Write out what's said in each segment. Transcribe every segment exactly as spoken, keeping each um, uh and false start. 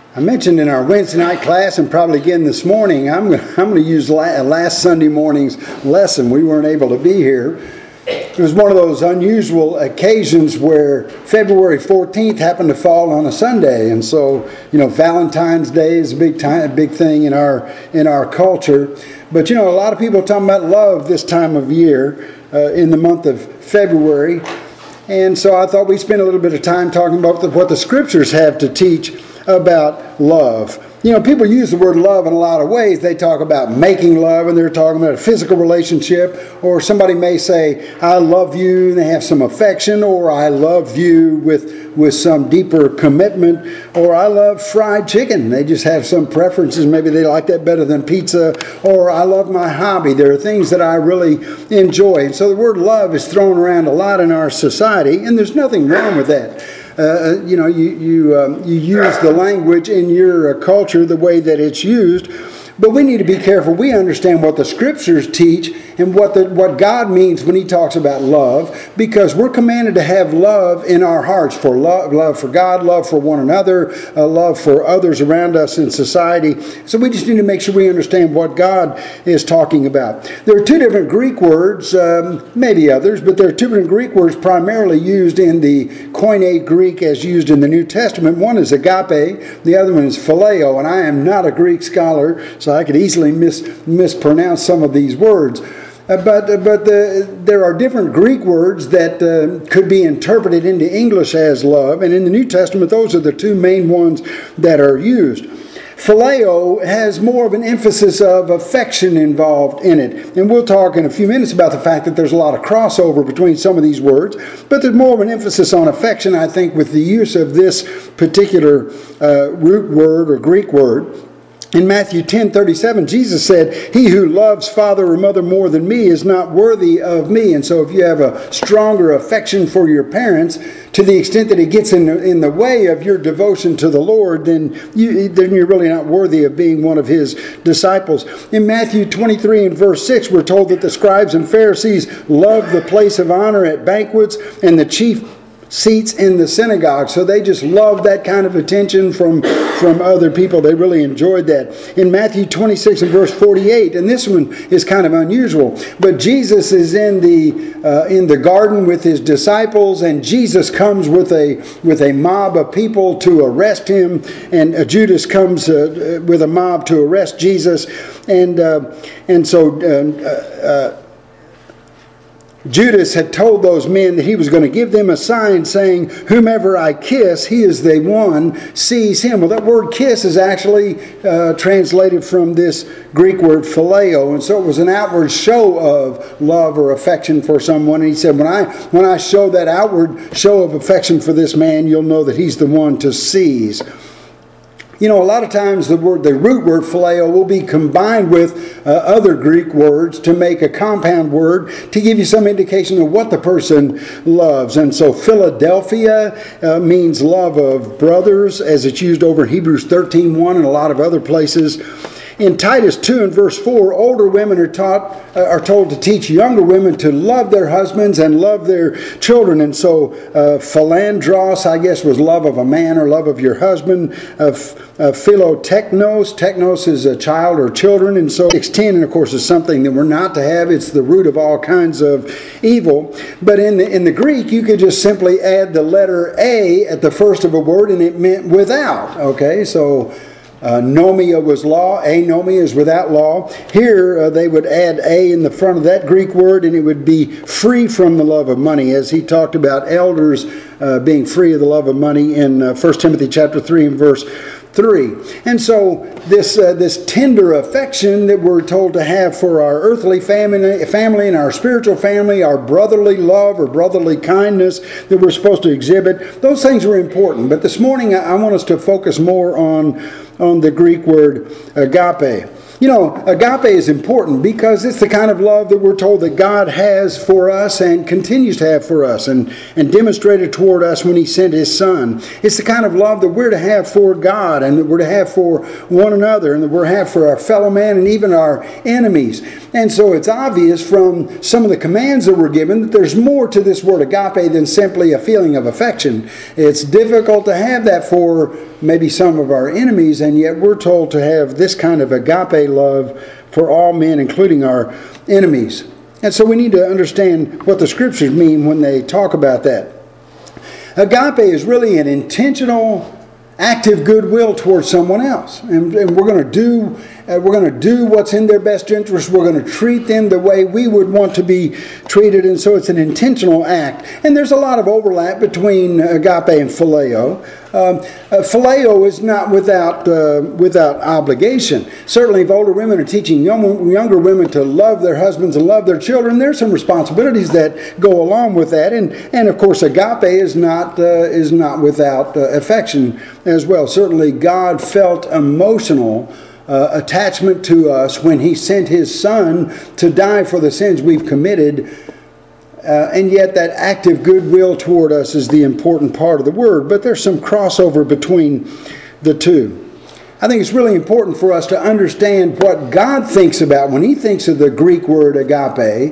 I mentioned in our Wednesday night class and probably again this morning, I'm going I'm to use last Sunday morning's lesson. We weren't able to be here. It was one of those unusual occasions where February fourteenth happened to fall on a Sunday. And so, you know, Valentine's Day is a big time, a big thing in our in our culture. But, you know, a lot of people are talking about love this time of year uh, in the month of February. And so I thought we'd spend a little bit of time talking about the, what the Scriptures have to teach about love. You know, people use the word love in a lot of ways. They talk about making love, and they're talking about a physical relationship. Or somebody may say, I love you, and they have some affection. Or I love you with, with some deeper commitment. Or I love fried chicken. They just have some preferences. Maybe they like that better than pizza. Or I love my hobby. There are things that I really enjoy. And so the word love is thrown around a lot in our society, and there's nothing wrong with that. Uh, you know, you you um, you use the language in your uh, culture the way that it's used, but we need to be careful. We understand what the Scriptures teach and what the what God means when He talks about love, because we're commanded to have love in our hearts for love, love for God, love for one another, uh, love for others around us in society. So we just need to make sure we understand what God is talking about. There are two different Greek words, um, maybe others, but there are two different Greek words primarily used in the Koine Greek as used in the New Testament. One is agape, the other one is phileo, and I am not a Greek scholar, so I could easily mis- mispronounce some of these words. Uh, but uh, but the, there are different Greek words that uh, could be interpreted into English as love. And in the New Testament, those are the two main ones that are used. Phileo has more of an emphasis of affection involved in it. And we'll talk in a few minutes about the fact that there's a lot of crossover between some of these words. But there's more of an emphasis on affection, I think, with the use of this particular uh, root word or Greek word. In Matthew ten thirty-seven, Jesus said, he who loves father or mother more than me is not worthy of me. And so if you have a stronger affection for your parents, to the extent that it gets in the, in the way of your devotion to the Lord, then, you, then you're really not worthy of being one of His disciples. In Matthew twenty-three and verse six, we're told that the scribes and Pharisees loved the place of honor at banquets and the chief seats in the synagogue. So they just loved that kind of attention from, from other people. They really enjoyed that. In Matthew twenty-six and verse forty-eight, and this one is kind of unusual, but Jesus is in the uh, in the garden with His disciples, and Jesus comes with a with a mob of people to arrest Him, and uh, Judas comes uh, with a mob to arrest Jesus, and uh, and so uh, uh, Judas had told those men that he was going to give them a sign saying, whomever I kiss, he is the one, seize him. Well, that word kiss is actually uh, translated from this Greek word phileo. And so it was an outward show of love or affection for someone. And he said, when I when I show that outward show of affection for this man, you'll know that he's the one to seize. You know, a lot of times the word, the root word phileo will be combined with uh, other Greek words to make a compound word to give you some indication of what the person loves. And so Philadelphia uh, means love of brothers, as it's used over in Hebrews thirteen one and a lot of other places. In Titus two and verse four, older women are taught uh, are told to teach younger women to love their husbands and love their children. And so uh, philandros, I guess, was love of a man or love of your husband. Uh, uh, philotechnos, technos is a child or children. And so six ten, and of course, is something that we're not to have. It's the root of all kinds of evil. But in the, in the Greek, you could just simply add the letter A at the first of a word, and it meant without. Okay, so Uh, nomia was law. Anomia is without law. Here uh, they would add a in the front of that Greek word, and it would be free from the love of money, as he talked about elders uh, being free of the love of money in uh, First Timothy chapter three and verse three. And so this uh, this tender affection that we're told to have for our earthly family, family and our spiritual family, our brotherly love or brotherly kindness that we're supposed to exhibit, those things are important. But this morning I, I want us to focus more on, on the Greek word agape. You know, agape is important because it's the kind of love that we're told that God has for us and continues to have for us and, and demonstrated toward us when He sent His Son. It's the kind of love that we're to have for God and that we're to have for one another and that we're to have for our fellow man and even our enemies. And so it's obvious from some of the commands that were given that there's more to this word agape than simply a feeling of affection. It's difficult to have that for maybe some of our enemies, and yet we're told to have this kind of agape love for all men, including our enemies. And so we need to understand what the Scriptures mean when they talk about that. Agape is really an intentional, active goodwill towards someone else, and, and we're going to do uh, we're going to do what's in their best interest. We're going to treat them the way we would want to be treated, and so it's an intentional act. And there's a lot of overlap between agape and phileo. Um, uh, phileo is not without uh, without obligation. Certainly, if older women are teaching young, younger women to love their husbands and love their children, there's some responsibilities that go along with that. And and of course, agape is not uh, is not without uh, affection as well. Certainly, God felt emotional uh, attachment to us when He sent His Son to die for the sins we've committed. Uh, and yet that active goodwill toward us is the important part of the word. But there's some crossover between the two. I think it's really important for us to understand what God thinks about when He thinks of the Greek word agape.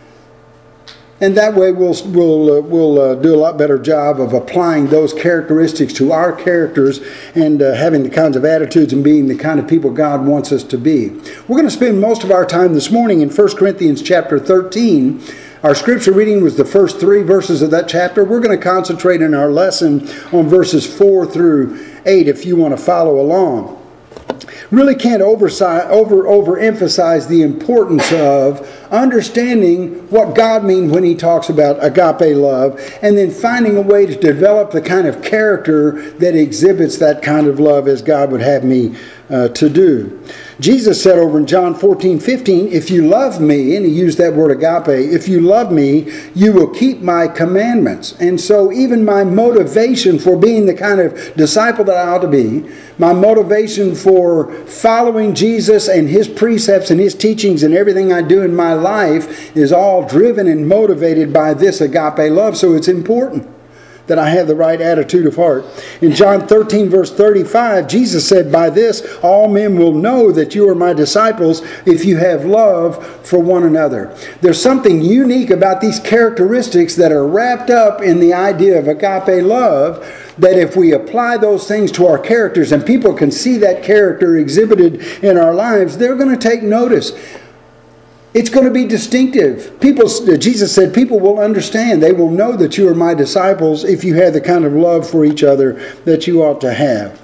And that way we'll, we'll, uh, we'll uh, do a lot better job of applying those characteristics to our characters and uh, having the kinds of attitudes and being the kind of people God wants us to be. We're going to spend most of our time this morning in First Corinthians chapter thirteen. Our scripture reading was the first three verses of that chapter. We're going to concentrate in our lesson on verses four through eight if you want to follow along. Really can't oversize, over overemphasize the importance of understanding what God means when He talks about agape love, and then finding a way to develop the kind of character that exhibits that kind of love as God would have me uh, to do. Jesus said over in John fourteen fifteen, if you love me, and He used that word agape, if you love me, you will keep my commandments. And so even my motivation for being the kind of disciple that I ought to be, my motivation for following Jesus and His precepts and His teachings and everything I do in my life is all driven and motivated by this agape love. So it's important that I have the right attitude of heart. In John thirteen verse thirty-five, Jesus said, by this all men will know that you are my disciples if you have love for one another. There's something unique about these characteristics that are wrapped up in the idea of agape love, that if we apply those things to our characters and people can see that character exhibited in our lives, they're going to take notice. It's going to be distinctive. People, Jesus said, people will understand. They will know that you are my disciples if you have the kind of love for each other that you ought to have.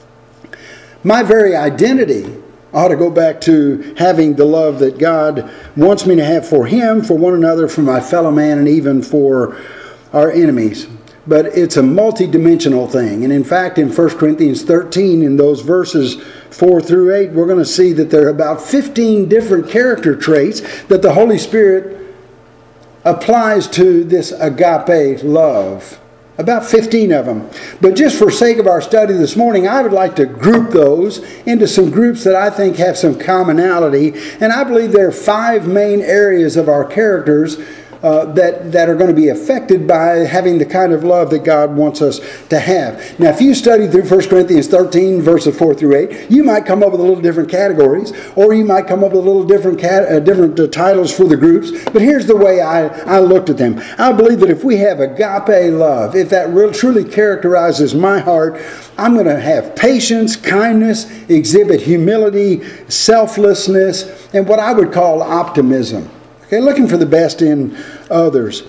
My very identity ought to go back to having the love that God wants me to have for Him, for one another, for my fellow man, and even for our enemies. But it's a multi-dimensional thing. And in fact, in First Corinthians thirteen, in those verses four through eight, we're going to see that there are about fifteen different character traits that the Holy Spirit applies to this agape love. About fifteen of them. But just for sake of our study this morning, I would like to group those into some groups that I think have some commonality. And I believe there are five main areas of our characters Uh, that, that are going to be affected by having the kind of love that God wants us to have. Now, if you study through First Corinthians thirteen, verses four through eight, you might come up with a little different categories, or you might come up with a little different cat, uh, different uh, titles for the groups. But here's the way I, I looked at them. I believe that if we have agape love, if that real, truly characterizes my heart, I'm going to have patience, kindness, exhibit humility, selflessness, and what I would call optimism. Okay, looking for the best in others.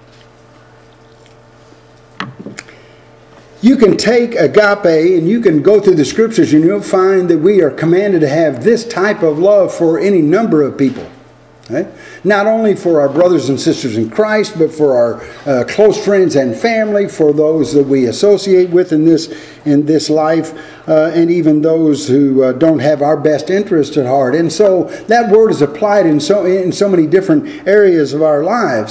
You can take agape and you can go through the scriptures and you'll find that we are commanded to have this type of love for any number of people. Okay? Not only for our brothers and sisters in Christ, but for our uh, close friends and family, for those that we associate with in this in this life, uh, and even those who uh, don't have our best interest at heart. And so that word is applied in so in so many different areas of our lives.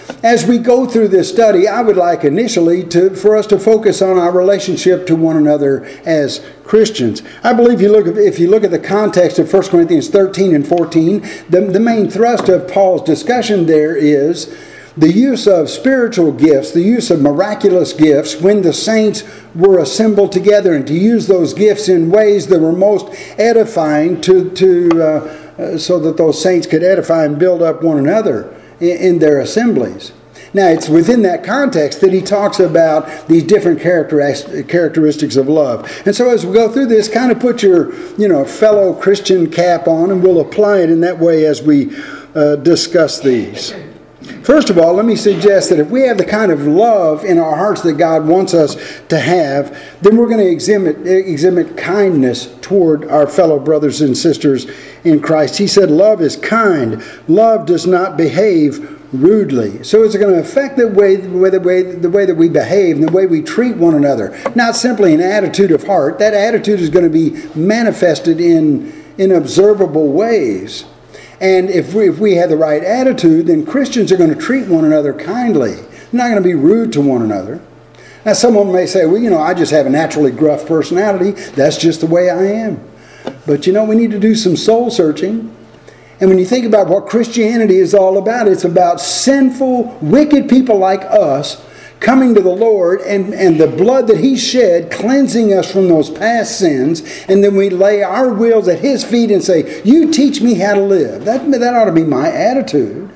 As we go through this study, I would like initially to, for us to focus on our relationship to one another as Christians. I believe you look at, if you look at the context of First Corinthians thirteen and fourteen, the, the main thrust of Paul's discussion there is the use of spiritual gifts, the use of miraculous gifts when the saints were assembled together, and to use those gifts in ways that were most edifying to, to uh, uh, so that those saints could edify and build up one another in their assemblies. Now, it's within that context that he talks about these different characteristics of love. And so as we go through this, kind of put your, you know, fellow Christian cap on, and we'll apply it in that way as we uh, discuss these. First of all, let me suggest that if we have the kind of love in our hearts that God wants us to have, then we're going to exhibit, exhibit kindness toward our fellow brothers and sisters in Christ. He said love is kind. Love does not behave rudely. So it's going to affect the way, the way, the way, the way that we behave and the way we treat one another. Not simply an attitude of heart. That attitude is going to be manifested in, in observable ways. And if we, if we have the right attitude, then Christians are going to treat one another kindly. They're not going to be rude to one another. Now, someone may say, well, you know, I just have a naturally gruff personality. That's just the way I am. But, you know, we need to do some soul searching. And when you think about what Christianity is all about, it's about sinful, wicked people like us coming to the Lord and, and the blood that He shed cleansing us from those past sins, and then we lay our wills at His feet and say, you teach me how to live. That, that ought to be my attitude.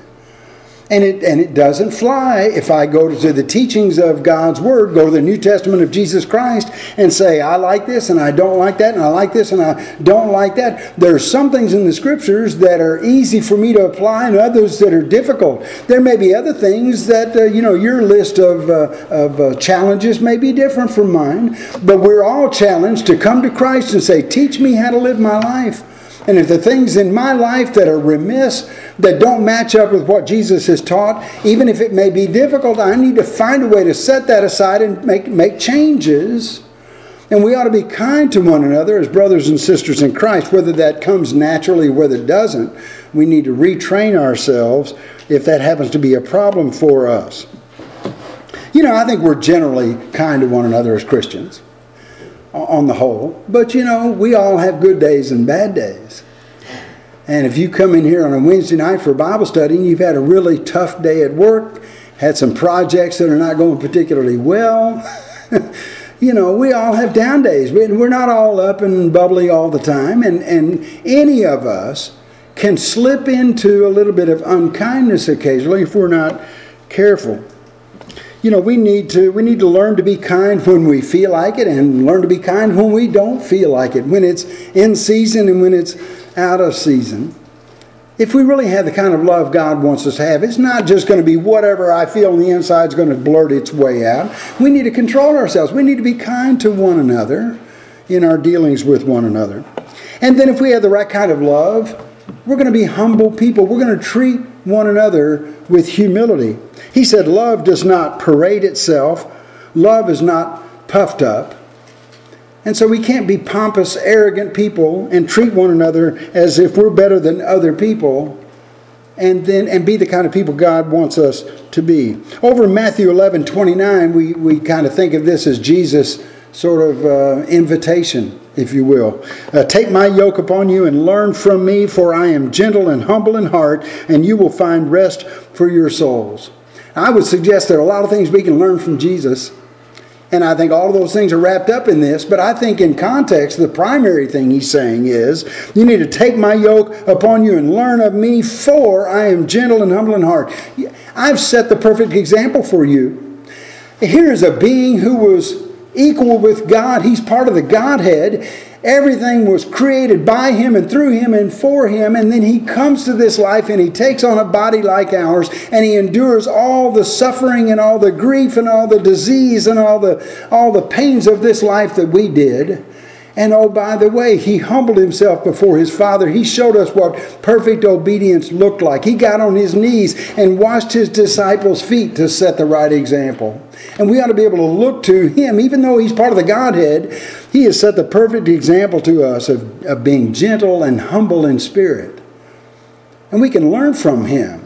And it, and it doesn't fly if I go to the teachings of God's Word, go to the New Testament of Jesus Christ and say, I like this and I don't like that, and I like this and I don't like that. There are some things in the Scriptures that are easy for me to apply and others that are difficult. There may be other things that, uh, you know, your list of, uh, of uh, challenges may be different from mine, but we're all challenged to come to Christ and say, teach me how to live my life. And if the things in my life that are remiss, that don't match up with what Jesus has taught, even if it may be difficult, I need to find a way to set that aside and make, make changes. And we ought to be kind to one another as brothers and sisters in Christ, whether that comes naturally or whether it doesn't. We need to retrain ourselves if that happens to be a problem for us. You know, I think we're generally kind to one another as Christians, on the whole. But, you know, we all have good days and bad days. And if you come in here on a Wednesday night for Bible study and you've had a really tough day at work, had some projects that are not going particularly well, you know, we all have down days. We're not all up and bubbly all the time. And, and any of us can slip into a little bit of unkindness occasionally if we're not careful. You know, we need to we need to learn to be kind when we feel like it, and learn to be kind when we don't feel like it, when it's in season and when it's out of season. If we really have the kind of love God wants us to have, it's not just going to be whatever I feel on the inside is going to blurt its way out. We need to control ourselves. We need to be kind to one another in our dealings with one another. And then if we have the right kind of love, we're going to be humble people. We're going to treat one another with humility. He said love does not parade itself. Love is not puffed up. And so we can't be pompous, arrogant people and treat one another as if we're better than other people, and then and be the kind of people God wants us to be. Over in Matthew eleven twenty-nine, we, we kind of think of this as Jesus' sort of uh, invitation, if you will. Uh, Take my yoke upon you and learn from me, for I am gentle and humble in heart, and you will find rest for your souls. I would suggest there are a lot of things we can learn from Jesus, and I think all of those things are wrapped up in this, but I think in context, the primary thing he's saying is, you need to take my yoke upon you and learn of me, for I am gentle and humble in heart. I've set the perfect example for you. Here is a being who was equal with God. He's part of the Godhead. Everything was created by Him and through Him and for Him. And then He comes to this life and He takes on a body like ours, and He endures all the suffering and all the grief and all the disease and all the, all the pains of this life that we did. And oh, by the way, He humbled Himself before His Father. He showed us what perfect obedience looked like. He got on His knees and washed His disciples' feet to set the right example. And we ought to be able to look to Him. Even though He's part of the Godhead, He has set the perfect example to us of, of being gentle and humble in spirit. And we can learn from Him.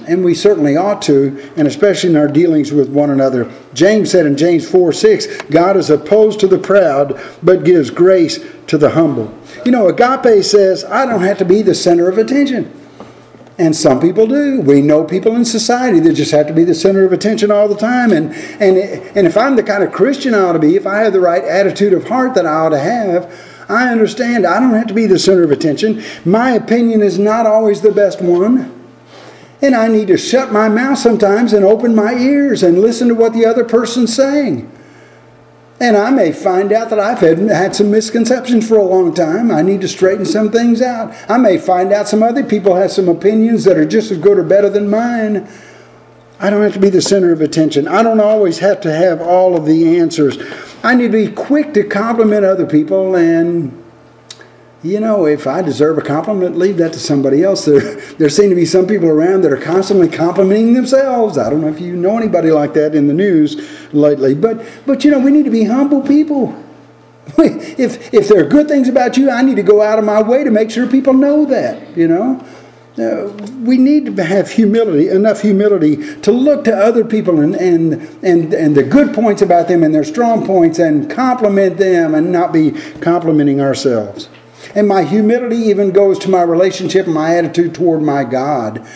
and we certainly ought to, and especially in our dealings with one another. James said in James four six, God is opposed to the proud, but gives grace to the humble. You know, agape says, I don't have to be the center of attention. And some people do. We know people in society that just have to be the center of attention all the time. And, and, and if I'm the kind of Christian I ought to be, if I have the right attitude of heart that I ought to have, I understand I don't have to be the center of attention. My opinion is not always the best one. And I need to shut my mouth sometimes and open my ears and listen to what the other person's saying. And I may find out that I've had, had some misconceptions for a long time. I need to straighten some things out. I may find out some other people have some opinions that are just as good or better than mine. I don't have to be the center of attention. I don't always have to have all of the answers. I need to be quick to compliment other people, and you know, if I deserve a compliment, leave that to somebody else. There, there seem to be some people around that are constantly complimenting themselves. I don't know if you know anybody like that in the news lately. But, but you know, we need to be humble people. If, if there are good things about you, I need to go out of my way to make sure people know that, you know. Uh, we need to have humility, enough humility to look to other people and, and, and, and the good points about them and their strong points and compliment them and not be complimenting ourselves. And my humility even goes to my relationship and my attitude toward my God.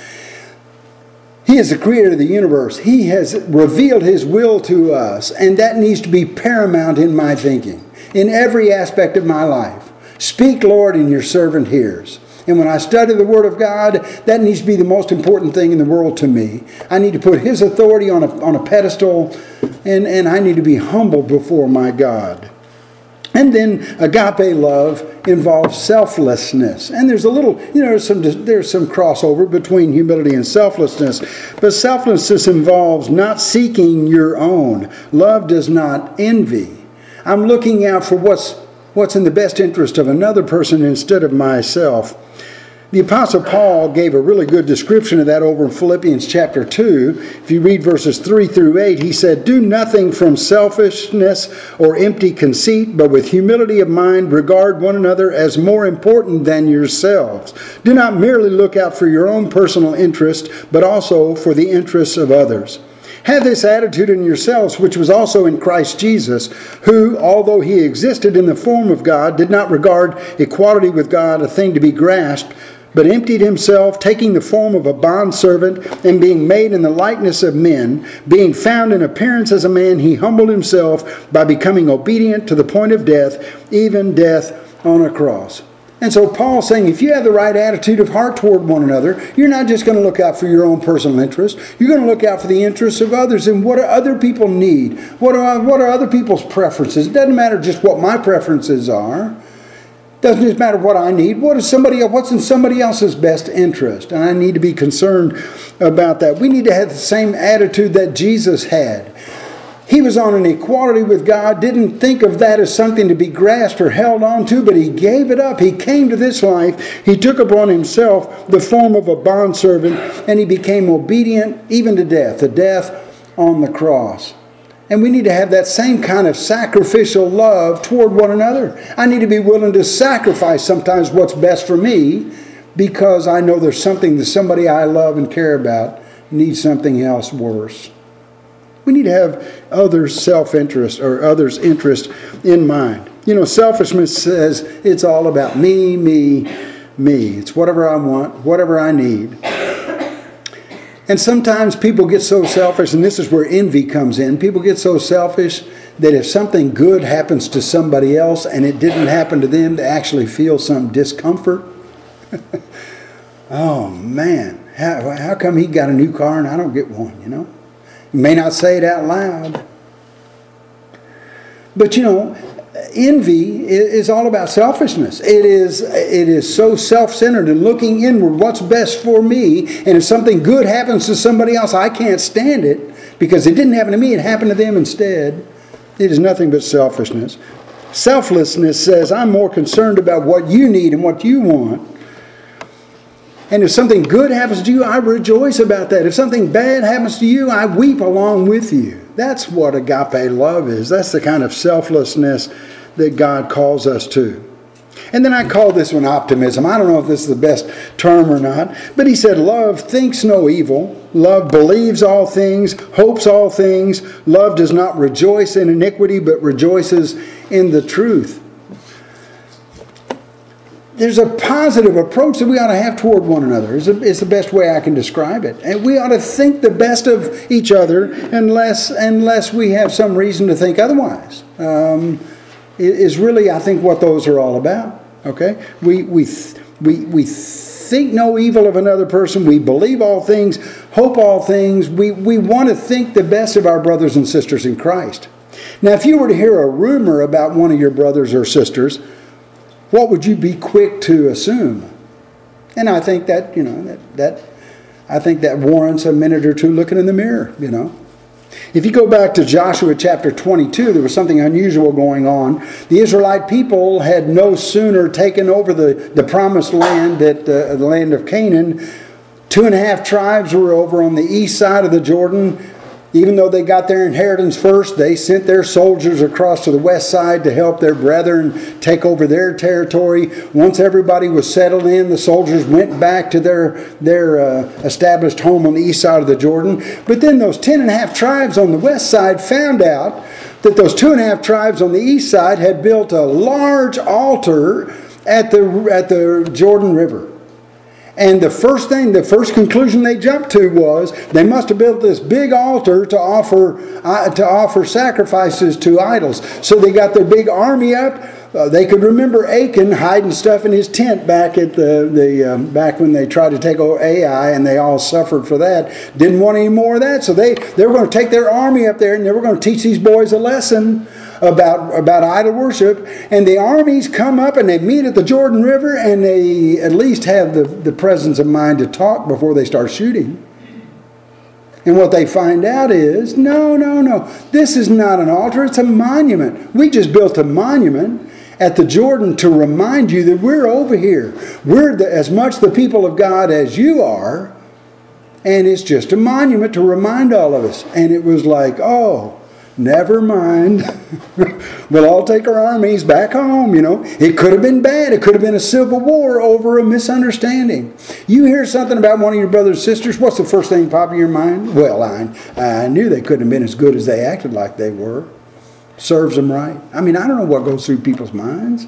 He is the creator of the universe. He has revealed His will to us, and that needs to be paramount in my thinking, in every aspect of my life. Speak, Lord, and your servant hears. And when I study the Word of God, that needs to be the most important thing in the world to me. I need to put His authority on a, on a pedestal, and, and I need to be humble before my God. And then agape love involves selflessness. And there's a little, you know, there's some, there's some crossover between humility and selflessness. But selflessness involves not seeking your own. Love does not envy. I'm looking out for what's, what's in the best interest of another person instead of myself. The Apostle Paul gave a really good description of that over in Philippians chapter two. If you read verses three through eight, he said, do nothing from selfishness or empty conceit, but with humility of mind regard one another as more important than yourselves. Do not merely look out for your own personal interest, but also for the interests of others. Have this attitude in yourselves, which was also in Christ Jesus, who, although He existed in the form of God, did not regard equality with God a thing to be grasped, but emptied Himself, taking the form of a bondservant, and being made in the likeness of men, being found in appearance as a man, He humbled Himself by becoming obedient to the point of death, even death on a cross. And so Paul's saying, if you have the right attitude of heart toward one another, you're not just going to look out for your own personal interest. You're going to look out for the interests of others and what do other people need? What are, what are other people's preferences? It doesn't matter just what my preferences are. It doesn't just matter what I need. What is somebody, what's in somebody else's best interest? And I need to be concerned about that. We need to have the same attitude that Jesus had. He was on an equality with God, didn't think of that as something to be grasped or held on to, but He gave it up. He came to this life. He took upon Himself the form of a bondservant, and He became obedient even to death, the death on the cross. And we need to have that same kind of sacrificial love toward one another. I need to be willing to sacrifice sometimes what's best for me because I know there's something that somebody I love and care about needs something else worse. We need to have others' self-interest or others' interest in mind. You know, selfishness says it's all about me, me, me. It's whatever I want, whatever I need. And sometimes people get so selfish, and this is where envy comes in. People get so selfish that if something good happens to somebody else and it didn't happen to them, they actually feel some discomfort. Oh, man, how, how come he got a new car and I don't get one, you know? You may not say it out loud. But you know, envy is all about selfishness. It is, it is so self-centered and looking inward, what's best for me. And if something good happens to somebody else, I can't stand it because it didn't happen to me, it happened to them instead. It is nothing but selfishness. Selflessness says, I'm more concerned about what you need and what you want. And if something good happens to you, I rejoice about that. If something bad happens to you, I weep along with you. That's what agape love is. That's the kind of selflessness that God calls us to. And then I call this one optimism. I don't know if this is the best term or not. But he said, love thinks no evil. Love believes all things, hopes all things. Love does not rejoice in iniquity, but rejoices in the truth. There's a positive approach that we ought to have toward one another. It's, a, it's the best way I can describe it. And we ought to think the best of each other unless, unless we have some reason to think otherwise. Um, is really, I think, what those are all about. Okay? We, we, we, we think no evil of another person. We believe all things, hope all things. We, we want to think the best of our brothers and sisters in Christ. Now, if you were to hear a rumor about one of your brothers or sisters, what would you be quick to assume? And I think that, you know, that, that I think that warrants a minute or two looking in the mirror, you know. If you go back to Joshua chapter twenty-two, there was something unusual going on. The Israelite people had no sooner taken over the, the promised land, that uh, the land of Canaan. Two and a half tribes were over on the east side of the Jordan. Even though they got their inheritance first, they sent their soldiers across to the west side to help their brethren take over their territory. Once everybody was settled in, the soldiers went back to their, their uh, established home on the east side of the Jordan. But then those ten and a half tribes on the west side found out that those two and a half tribes on the east side had built a large altar at the, at the Jordan River. And the first thing, the first conclusion they jumped to was they must have built this big altar to offer uh, to offer sacrifices to idols. So they got their big army up. Uh, they could remember Achan hiding stuff in his tent back at the the um, back when they tried to take over Ai, and they all suffered for that. Didn't want any more of that, so they they were going to take their army up there and they were going to teach these boys a lesson about about idol worship. And the armies come up and they meet at the Jordan River, and they at least have the, the presence of mind to talk before they start shooting. And what they find out is, no, no, no, this is not an altar, it's a monument. We just built a monument at the Jordan to remind you that we're over here. We're the, as much the people of God as you are, and it's just a monument to remind all of us. And it was like, oh, never mind. We'll all take our armies back home, you know. It could have been bad. It could have been a civil war over a misunderstanding. You hear something about one of your brothers and sisters, what's the first thing pop in your mind? Well, I, I knew they couldn't have been as good as they acted like they were. Serves them right. I mean, I don't know what goes through people's minds.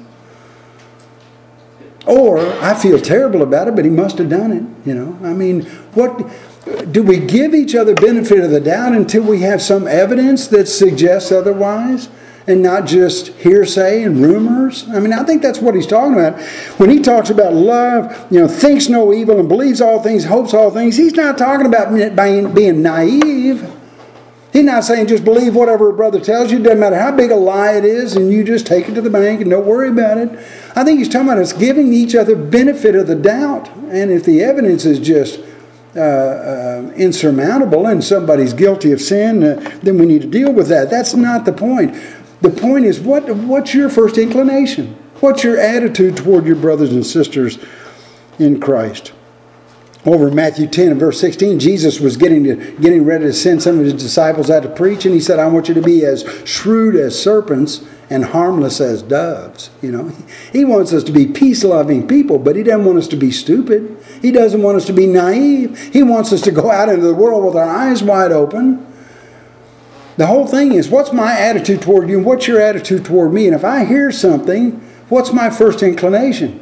Or, I feel terrible about it, but he must have done it, you know. I mean, what... do we give each other benefit of the doubt until we have some evidence that suggests otherwise, and not just hearsay and rumors? I mean, I think that's what he's talking about. When he talks about love, you know, thinks no evil and believes all things, hopes all things, he's not talking about being, being naive. He's not saying just believe whatever a brother tells you. It doesn't matter how big a lie it is, and you just take it to the bank and don't worry about it. I think he's talking about us giving each other benefit of the doubt. And if the evidence is just Uh, uh, insurmountable and somebody's guilty of sin, uh, then we need to deal with that. That's not the point. The point is, what what's your first inclination? What's your attitude toward your brothers and sisters in Christ? Over in Matthew ten and verse sixteen, Jesus was getting to, getting ready to send some of his disciples out to preach, and he said, I want you to be as shrewd as serpents and harmless as doves. You know, he wants us to be peace-loving people, but he doesn't want us to be stupid. He doesn't want us to be naive. He wants us to go out into the world with our eyes wide open. The whole thing is, what's my attitude toward you and what's your attitude toward me? And if I hear something, what's my first inclination?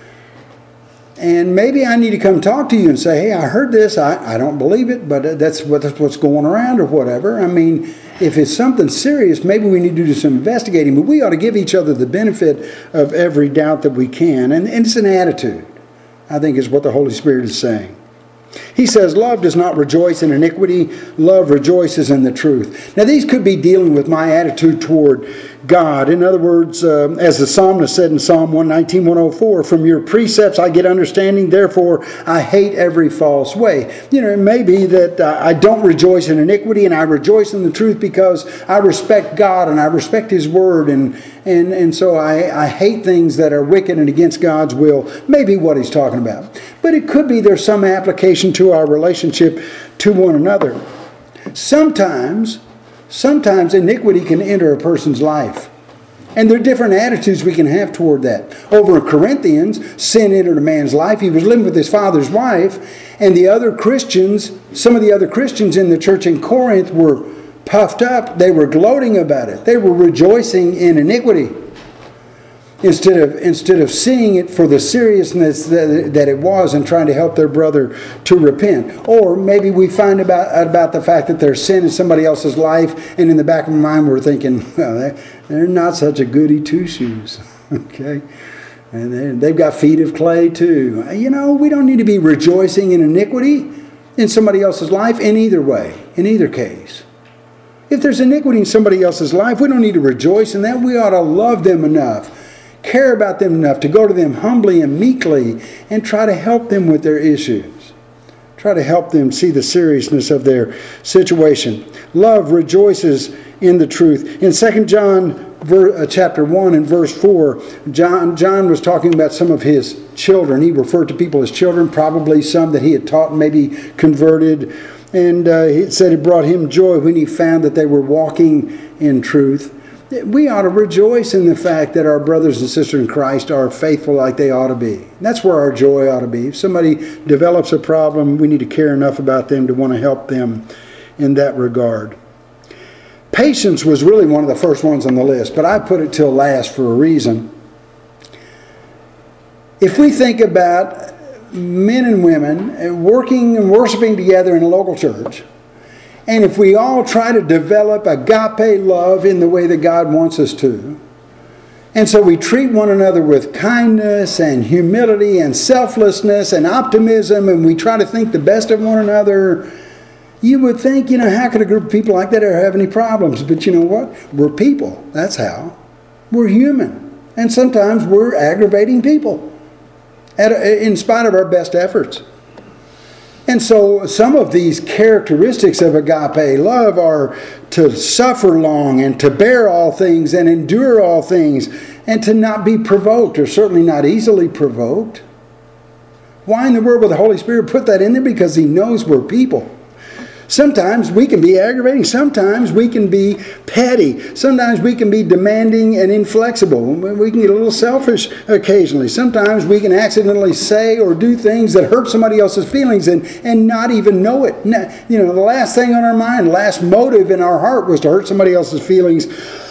And maybe I need to come talk to you and say, hey, I heard this. I, I don't believe it, but that's, what, that's what's going around or whatever. I mean, if it's something serious, maybe we need to do some investigating. But we ought to give each other the benefit of every doubt that we can. And, and it's an attitude, I think, is what the Holy Spirit is saying. He says, love does not rejoice in iniquity. Love rejoices in the truth. Now, these could be dealing with my attitude toward God. In other words, uh, as the psalmist said in Psalm one nineteen, one oh four, from your precepts I get understanding, therefore I hate every false way. You know, it may be that uh, I don't rejoice in iniquity and I rejoice in the truth because I respect God and I respect His Word, and and, and so I, I hate things that are wicked and against God's will. Maybe what he's talking about. But it could be there's some application to our relationship to one another. Sometimes, sometimes iniquity can enter a person's life. And there are different attitudes we can have toward that. Over in Corinthians, sin entered a man's life. He was living with his father's wife. And the other Christians, some of the other Christians in the church in Corinth were puffed up. They were gloating about it. They were rejoicing in iniquity. Instead of, instead of seeing it for the seriousness that, that it was and trying to help their brother to repent. Or maybe we find about, about the fact that there's sin in somebody else's life, and in the back of our mind we're thinking, well, they're, they're not such a goody two-shoes. Okay? And they've got feet of clay too. You know, we don't need to be rejoicing in iniquity in somebody else's life in either way, in either case. If there's iniquity in somebody else's life, we don't need to rejoice in that. We ought to love them enough, care about them enough to go to them humbly and meekly and try to help them with their issues. Try to help them see the seriousness of their situation. Love rejoices in the truth. In Second John chapter one and verse four, John, John was talking about some of his children. He referred to people as children, probably some that he had taught and maybe converted. And uh, he said it brought him joy when he found that they were walking in truth. We ought to rejoice in the fact that our brothers and sisters in Christ are faithful like they ought to be. That's where our joy ought to be. If somebody develops a problem, we need to care enough about them to want to help them in that regard. Patience was really one of the first ones on the list, but I put it till last for a reason. If we think about men and women working and worshiping together in a local church, and if we all try to develop agape love in the way that God wants us to, and so we treat one another with kindness and humility and selflessness and optimism, and we try to think the best of one another, you would think, you know, how could a group of people like that ever have any problems? But you know what? We're people. That's how. We're human. And sometimes we're aggravating people at a, in spite of our best efforts. And so some of these characteristics of agape love are to suffer long and to bear all things and endure all things and to not be provoked, or certainly not easily provoked. Why in the world would the Holy Spirit put that in there? Because He knows we're people. Sometimes we can be aggravating. Sometimes we can be petty. Sometimes we can be demanding and inflexible. We can get a little selfish occasionally. Sometimes we can accidentally say or do things that hurt somebody else's feelings and, and not even know it. You know, the last thing on our mind, last motive in our heart was to hurt somebody else's feelings.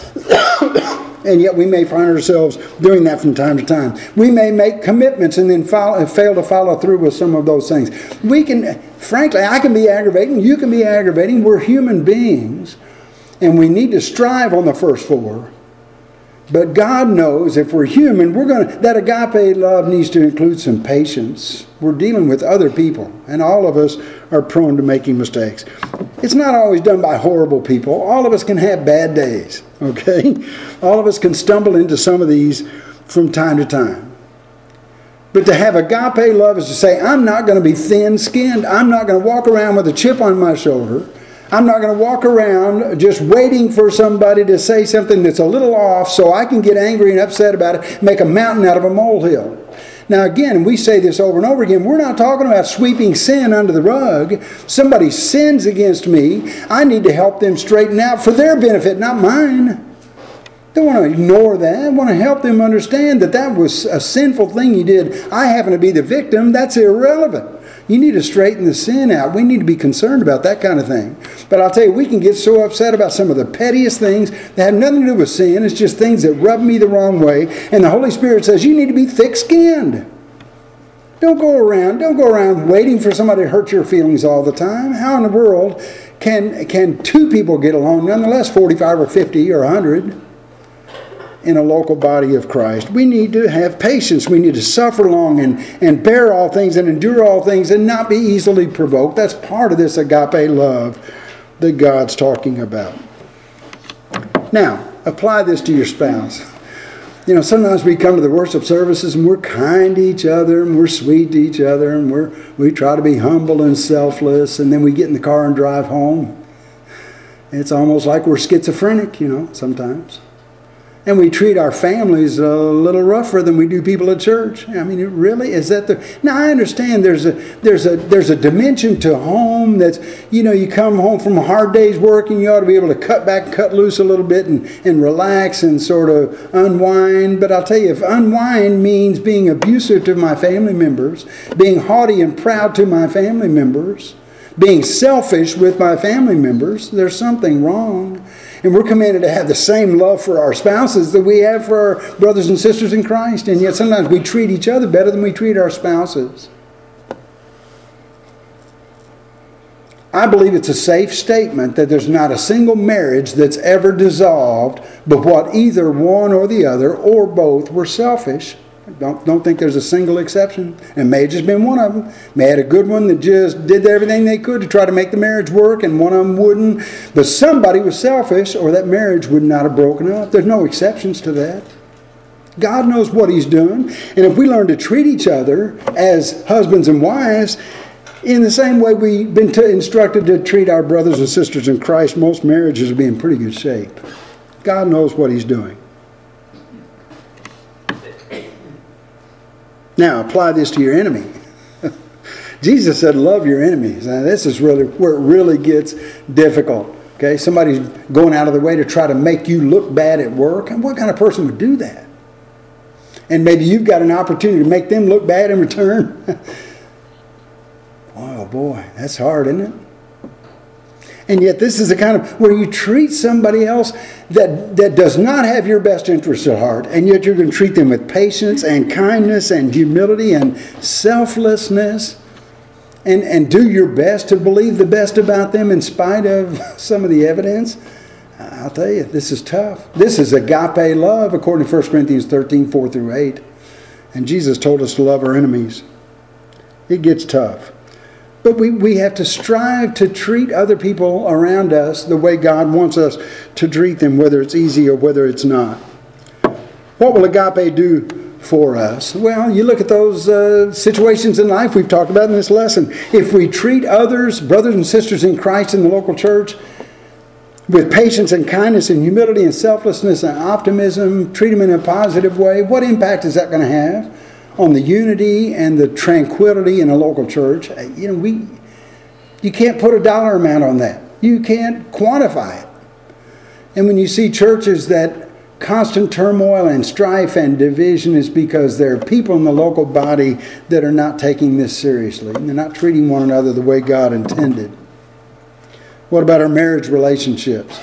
And yet we may find ourselves doing that from time to time. We may make commitments and then follow, fail to follow through with some of those things. We can, frankly, I can be aggravating. You can be aggravating. We're human beings. And we need to strive on the first four. But God knows if we're human, we're going to, that agape love needs to include some patience. We're dealing with other people, and all of us are prone to making mistakes. It's not always done by horrible people. All of us can have bad days, okay? All of us can stumble into some of these from time to time. But to have agape love is to say, I'm not going to be thin-skinned. I'm not going to walk around with a chip on my shoulder. I'm not going to walk around just waiting for somebody to say something that's a little off so I can get angry and upset about it, make a mountain out of a molehill. Now again, we say this over and over again, we're not talking about sweeping sin under the rug. Somebody sins against me, I need to help them straighten out for their benefit, not mine. Don't want to ignore that. I want to help them understand that that was a sinful thing you did. I happen to be the victim. That's irrelevant. You need to straighten the sin out. We need to be concerned about that kind of thing. But I'll tell you, we can get so upset about some of the pettiest things that have nothing to do with sin. It's just things that rub me the wrong way. And the Holy Spirit says, you need to be thick-skinned. Don't go around, don't go around waiting for somebody to hurt your feelings all the time. How in the world can, can two people get along, nonetheless forty-five or fifty or one hundred? In a local body of Christ. We need to have patience. We need to suffer long and, and bear all things and endure all things and not be easily provoked. That's part of this agape love that God's talking about. Now, apply this to your spouse. You know, sometimes we come to the worship services and we're kind to each other and we're sweet to each other and we're, we try to be humble and selfless, and then we get in the car and drive home. It's almost like we're schizophrenic, you know, sometimes. And we treat our families a little rougher than we do people at church. I mean, really, is that the? Now I understand there's a there's a there's a dimension to home that's, you know, you come home from a hard day's work and you ought to be able to cut back, cut loose a little bit and, and relax and sort of unwind. But I'll tell you, if unwind means being abusive to my family members, being haughty and proud to my family members, being selfish with my family members, there's something wrong. And we're commanded to have the same love for our spouses that we have for our brothers and sisters in Christ. And yet sometimes we treat each other better than we treat our spouses. I believe it's a safe statement that there's not a single marriage that's ever dissolved but what either one or the other or both were selfish. Don't, don't think there's a single exception. And may have just been one of them. May have had a good one that just did everything they could to try to make the marriage work, and one of them wouldn't. But somebody was selfish, or that marriage would not have broken up. There's no exceptions to that. God knows what He's doing. And if we learn to treat each other as husbands and wives in the same way we've been t- instructed to treat our brothers and sisters in Christ, most marriages will be in pretty good shape. God knows what He's doing. Now, apply this to your enemy. Jesus said, love your enemies. Now, this is really where it really gets difficult. Okay, somebody's going out of their way to try to make you look bad at work. And what kind of person would do that? And maybe you've got an opportunity to make them look bad in return. Oh boy, that's hard, isn't it? And yet this is the kind of where you treat somebody else that, that does not have your best interest at heart, and yet you're going to treat them with patience and kindness and humility and selflessness, and, and do your best to believe the best about them in spite of some of the evidence. I'll tell you, this is tough. This is agape love according to First Corinthians thirteen, four through eight. And Jesus told us to love our enemies. It gets tough. But we, we have to strive to treat other people around us the way God wants us to treat them, whether it's easy or whether it's not. What will agape do for us? Well, you look at those uh, situations in life we've talked about in this lesson. If we treat others, brothers and sisters in Christ in the local church, with patience and kindness and humility and selflessness and optimism, treat them in a positive way, what impact is that going to have on the unity and the tranquility in a local church? You know, we you can't put a dollar amount on that. You can't quantify it. And when you see churches that constant turmoil and strife and division is because there are people in the local body that are not taking this seriously. They're not treating one another the way God intended. What about our marriage relationships?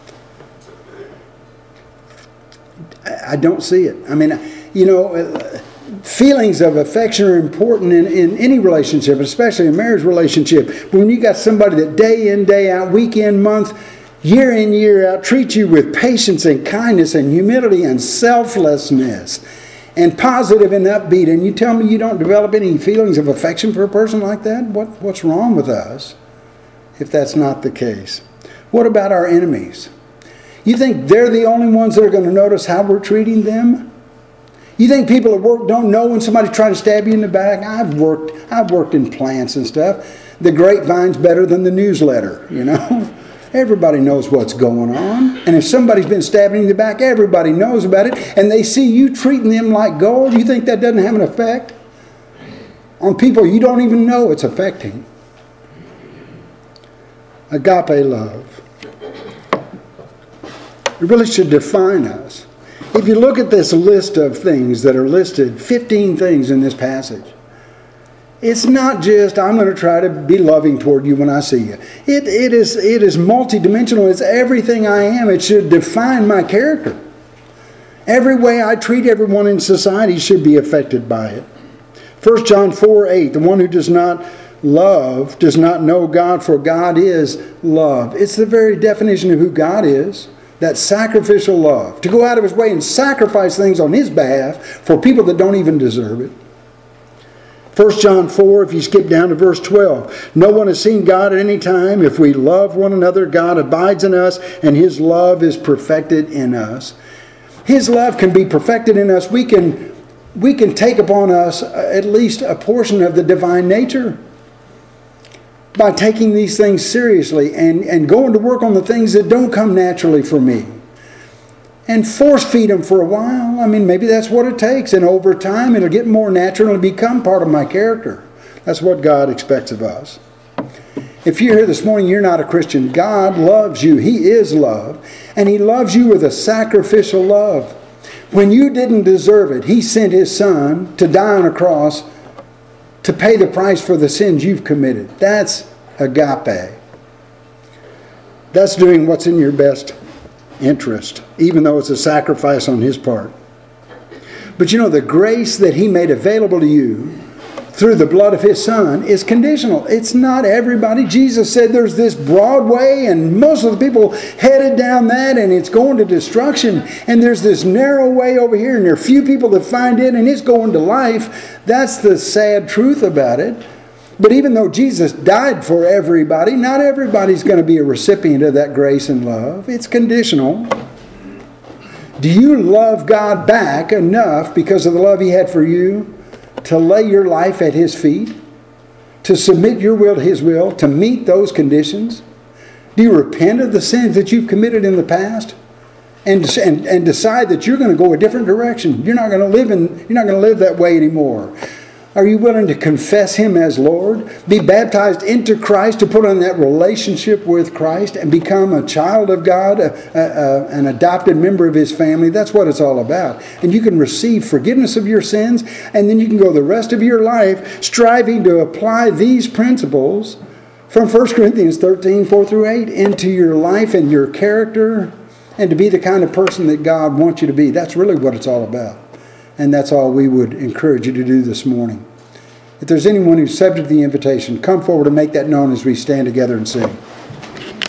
I don't see it. I mean, you know, feelings of affection are important in, in any relationship, especially a marriage relationship. But when you got somebody that day in, day out, week in, month, year in, year out, treats you with patience and kindness and humility and selflessness and positive and upbeat, and you tell me you don't develop any feelings of affection for a person like that? What, what's wrong with us if that's not the case? What about our enemies? You think they're the only ones that are going to notice how we're treating them? You think people at work don't know when somebody's trying to stab you in the back? I've worked I've worked in plants and stuff. The grapevine's better than the newsletter, you know. Everybody knows what's going on. And if somebody's been stabbed in the back, everybody knows about it. And they see you treating them like gold. You think that doesn't have an effect on people you don't even know it's affecting? Agape love. It really should define us. If you look at this list of things that are listed, fifteen things in this passage, it's not just, I'm going to try to be loving toward you when I see you. It, it is, it is multidimensional. It's everything I am. It should define my character. Every way I treat everyone in society should be affected by it. First John four, eight, the one who does not love does not know God, for God is love. It's the very definition of who God is. That sacrificial love. To go out of His way and sacrifice things on His behalf for people that don't even deserve it. First John four, if you skip down to verse twelve. No one has seen God at any time. If we love one another, God abides in us, and His love is perfected in us. His love can be perfected in us. We can, we can take upon us at least a portion of the divine nature by taking these things seriously and, and going to work on the things that don't come naturally for me. and force feed them for a while. I mean, maybe that's what it takes. And over time, it'll get more natural and become part of my character. That's what God expects of us. If you're here this morning, you're not a Christian. God loves you. He is love. And He loves you with a sacrificial love. When you didn't deserve it, He sent His Son to die on a cross to pay the price for the sins you've committed. That's agape. That's doing what's in your best interest, even though it's a sacrifice on His part. But you know, the grace that He made available to you through the blood of His Son is conditional. It's not everybody. Jesus said there's this broad way, and most of the people headed down that, and it's going to destruction. And there's this narrow way over here, and there are few people that find it, and it's going to life. That's the sad truth about it. But even though Jesus died for everybody, not everybody's going to be a recipient of that grace and love. It's conditional. Do you love God back enough because of the love He had for you to lay your life at His feet? To submit your will to His will? To meet those conditions? Do you repent of the sins that you've committed in the past? And, and, and decide that you're going to go a different direction. You're not going to live in, you're not going to live that way anymore. Are you willing to confess Him as Lord? Be baptized into Christ to put on that relationship with Christ and become a child of God, a, a, a, an adopted member of His family? That's what it's all about. And you can receive forgiveness of your sins, and then you can go the rest of your life striving to apply these principles from First Corinthians thirteen, four through eight into your life and your character, and to be the kind of person that God wants you to be. That's really what it's all about. And that's all we would encourage you to do this morning. If there's anyone who's subject to the invitation, come forward and make that known as we stand together and sing.